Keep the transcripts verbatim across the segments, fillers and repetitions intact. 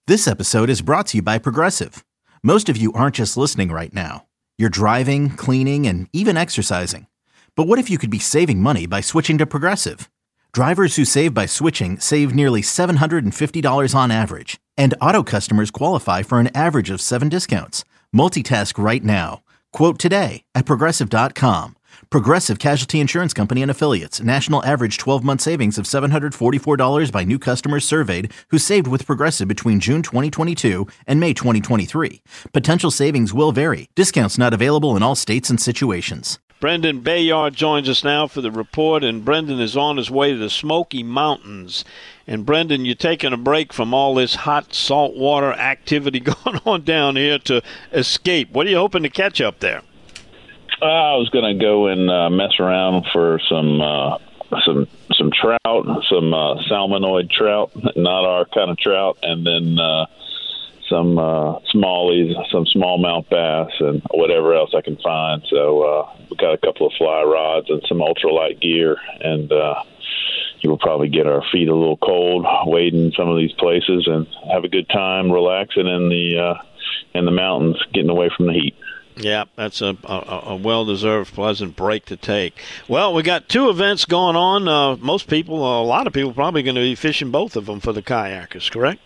This episode is brought to you by Progressive. Most of you aren't just listening right now. You're driving, cleaning, and even exercising. But what if you could be saving money by switching to Progressive? Drivers who save by switching save nearly seven hundred fifty dollars on average. And auto customers qualify for an average of seven discounts. Multitask right now. Quote today at Progressive dot com. Progressive Casualty Insurance Company and Affiliates. National average twelve-month savings of seven hundred forty-four dollars by new customers surveyed who saved with Progressive between June twenty twenty-two and May twenty twenty-three. Potential savings will vary. Discounts not available in all states and situations. Brendan Bayard joins us now for the report, and Brendan is on his way to the Smoky Mountains. And, Brendan, you're taking a break from all this hot saltwater activity going on down here to escape. What are you hoping to catch up there? Uh, I was going to go and uh, mess around for some uh, some some trout, some uh, salmonoid trout, not our kind of trout, and then uh, some uh, smallies, some smallmouth bass, and whatever else I can find. So uh, we got a couple of fly rods and some ultralight gear, and uh, you will probably get our feet a little cold wading some of these places and have a good time relaxing in the uh, in the mountains, getting away from the heat. Yeah, that's a, a, a well-deserved, pleasant break to take. Well, we got two events going on. Uh, most people, a lot of people, probably going to be fishing both of them for the kayakers, correct?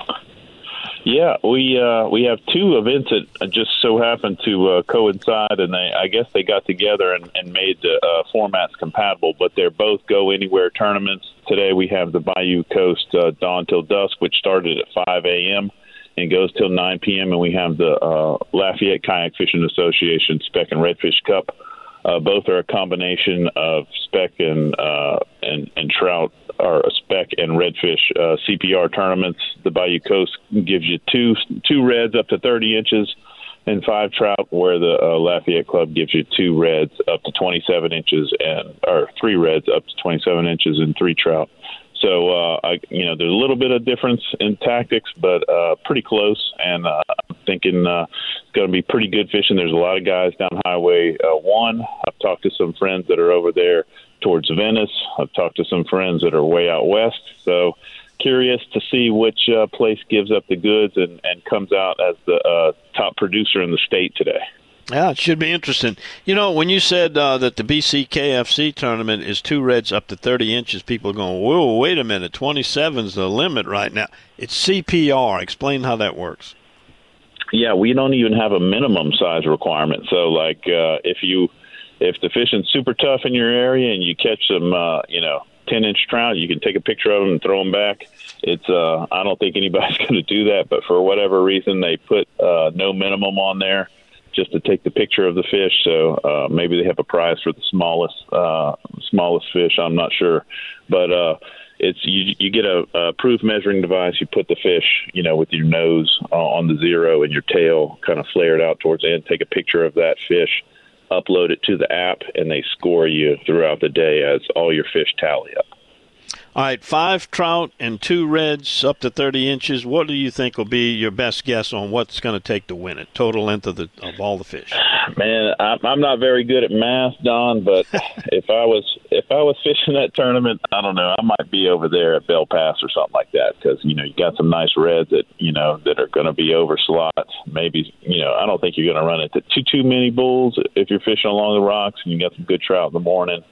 Yeah, we uh, we have two events that just so happen to uh, coincide, and they, I guess they got together and, and made the uh, formats compatible, but they're both go-anywhere tournaments. Today we have the Bayou Coast uh, Dawn Till Dusk, which started at five a.m., and goes till nine p.m., and we have the uh, Lafayette Kayak Fishing Association Speck and Redfish Cup. Uh, both are a combination of speck and uh, and, and trout, or speck and redfish uh, C P R tournaments. The Bayou Coast gives you two two reds up to thirty inches and five trout, where the uh, Lafayette Club gives you two reds up to twenty-seven inches and or three reds up to twenty-seven inches and three trout. So, uh, I, you know, there's a little bit of difference in tactics, but uh, pretty close. And uh, I'm thinking uh, it's going to be pretty good fishing. There's a lot of guys down Highway uh, one. I've talked to some friends that are over there towards Venice. I've talked to some friends that are way out west. So curious to see which uh, place gives up the goods and, and comes out as the uh, top producer in the state today. Yeah, it should be interesting. You know, when you said uh, that the B C K F C tournament is two reds up to thirty inches, people are going, whoa, wait a minute, twenty-seven's the limit right now. It's C P R. Explain how that works. Yeah, we don't even have a minimum size requirement. So, like, uh, if you if the fishing's super tough in your area and you catch some, uh, you know, ten-inch trout, you can take a picture of them and throw them back. It's uh, I don't think anybody's going to do that, but for whatever reason, they put uh, no minimum on there, just to take the picture of the fish. So uh, maybe they have a prize for the smallest uh, smallest fish. I'm not sure. But uh, it's you, you get a, a proof measuring device. You put the fish, you know, with your nose uh, on the zero and your tail kind of flared out towards the end. Take a picture of that fish, upload it to the app, and they score you throughout the day as all your fish tally up. All right, five trout and two reds up to thirty inches. What do you think will be your best guess on what's going to take to win it? Total length of the of all the fish. Man, I'm not very good at math, Don. But if I was if I was fishing that tournament, I don't know. I might be over there at Bell Pass or something like that, because you know you got some nice reds that you know that are going to be over slots. Maybe you know I don't think you're going to run into too too many bulls if you're fishing along the rocks and you got some good trout in the morning.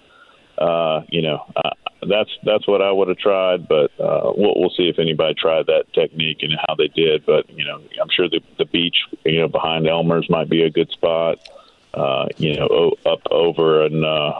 Uh, you know, uh, that's that's what I would have tried, but uh, we'll, we'll see if anybody tried that technique and how they did. But you know, I'm sure the the beach, you know, behind Elmer's might be a good spot. Uh, you know, o- up over and uh,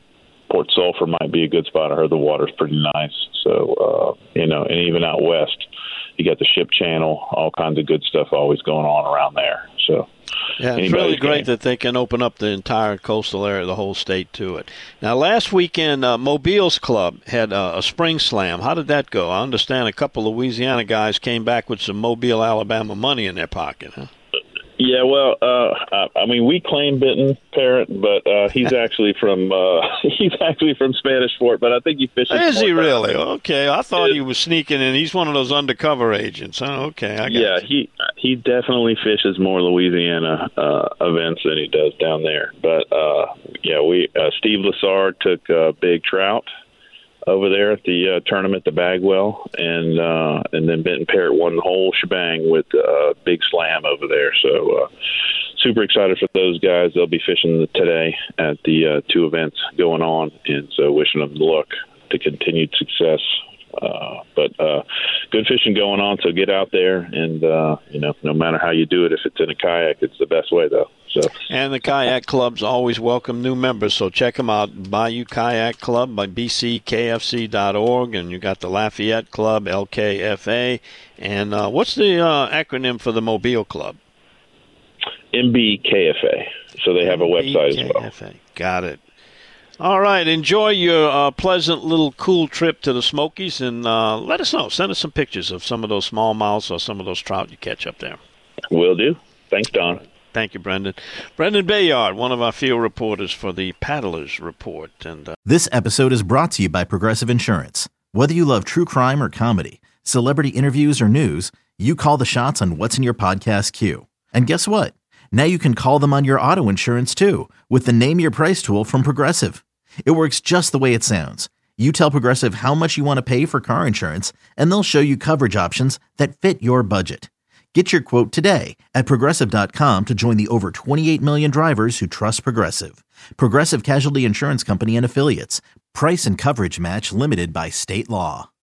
Port Sulphur might be a good spot. I heard the water's pretty nice. So uh, you know, and even out west, you got the Ship Channel, all kinds of good stuff always going on around there. So. Yeah, it's really great that they can open up the entire coastal area, the whole state to it. Now, last weekend, uh, Mobile's Club had uh, a spring slam. How did that go? I understand a couple of Louisiana guys came back with some Mobile, Alabama money in their pocket, huh? Yeah, well, uh, I mean, we claim Benton Parrott, but uh, he's actually from uh, he's actually from Spanish Fort. But I think he fishes. Is he really? Time. Okay, I thought he was sneaking in. He's one of those undercover agents. Huh? Okay, I got yeah, you. he he definitely fishes more Louisiana uh, events than he does down there. But uh, yeah, we uh, Steve Lassard took uh, big trout. over there at the uh, tournament, the Bagwell, and uh, and then Benton Parrott won the whole shebang with a uh, big slam over there. So uh, super excited for those guys. They'll be fishing today at the uh, two events going on, and so wishing them luck to continued success. Uh, but uh, good fishing going on, so get out there, and uh, you know, no matter how you do it, if it's in a kayak, it's the best way though. So. And the kayak clubs always welcome new members, so check them out. Bayou Kayak Club by b c k f c dot org, and you got the Lafayette Club, L K F A, and uh, what's the uh, acronym for the Mobile Club? M B K F A. So they have a website as well. Got it. All right. Enjoy your uh, pleasant little cool trip to the Smokies, and uh, let us know. Send us some pictures of some of those smallmouths or some of those trout you catch up there. Will do. Thanks, Don. Thank you, Brendan. Brendan Bayard, one of our field reporters for the Paddlers Report. And uh, This episode is brought to you by Progressive Insurance. Whether you love true crime or comedy, celebrity interviews or news, you call the shots on what's in your podcast queue. And guess what? Now you can call them on your auto insurance too with the Name Your Price tool from Progressive. It works just the way it sounds. You tell Progressive how much you want to pay for car insurance, and they'll show you coverage options that fit your budget. Get your quote today at Progressive dot com to join the over twenty-eight million drivers who trust Progressive. Progressive Casualty Insurance Company and Affiliates. Price and coverage match limited by state law.